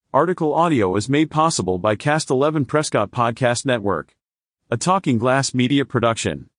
Article audio is made possible by Cast 11 Prescott Podcast Network, a Talking Glass Media production.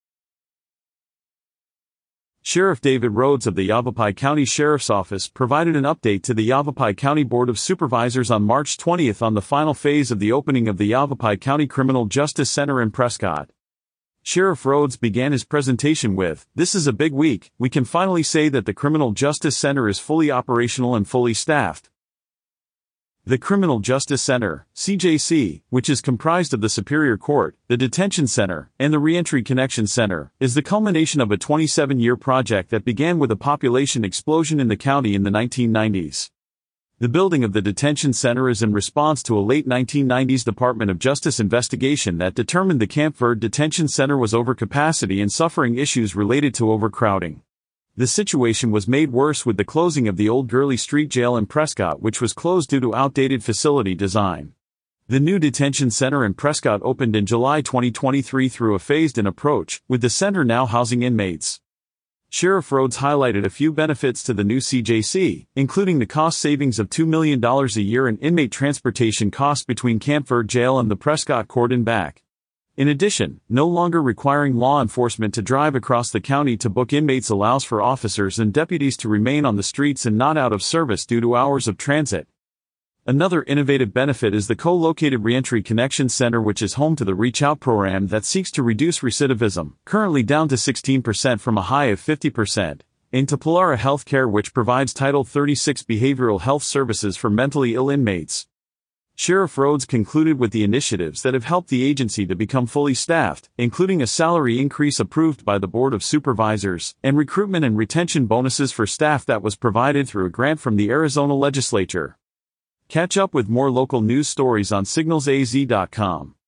Sheriff David Rhodes of the Yavapai County Sheriff's Office provided an update to the Yavapai County Board of Supervisors on March 20 on the final phase of the opening of the Yavapai County Criminal Justice Center in Prescott. Sheriff Rhodes began his presentation with, "This is a big week. We can finally say that the Criminal Justice Center is fully operational and fully staffed." The Criminal Justice Center, CJC, which is comprised of the Superior Court, the Detention Center, and the Reentry Connection Center, is the culmination of a 27-year project that began with a population explosion in the county in the 1990s. The building of the Detention Center is in response to a late 1990s Department of Justice investigation that determined the Camp Verde Detention Center was over capacity and suffering issues related to overcrowding. The situation was made worse with the closing of the old Gurley Street Jail in Prescott, which was closed due to outdated facility design. The new detention center in Prescott opened in July 2023 through a phased-in approach, with the center now housing inmates. Sheriff Rhodes highlighted a few benefits to the new CJC, including the cost savings of $2 million a year in inmate transportation costs between Camp Verde Jail and the Prescott Court and back. In addition, no longer requiring law enforcement to drive across the county to book inmates allows for officers and deputies to remain on the streets and not out of service due to hours of transit. Another innovative benefit is the co-located Reentry Connection Center, which is home to the Reach Out program that seeks to reduce recidivism, currently down to 16% from a high of 50%, and to Polara Healthcare, which provides Title 36 behavioral health services for mentally ill inmates. Sheriff Rhodes concluded with the initiatives that have helped the agency to become fully staffed, including a salary increase approved by the Board of Supervisors, and recruitment and retention bonuses for staff that was provided through a grant from the Arizona legislature. Catch up with more local news stories on signalsaz.com.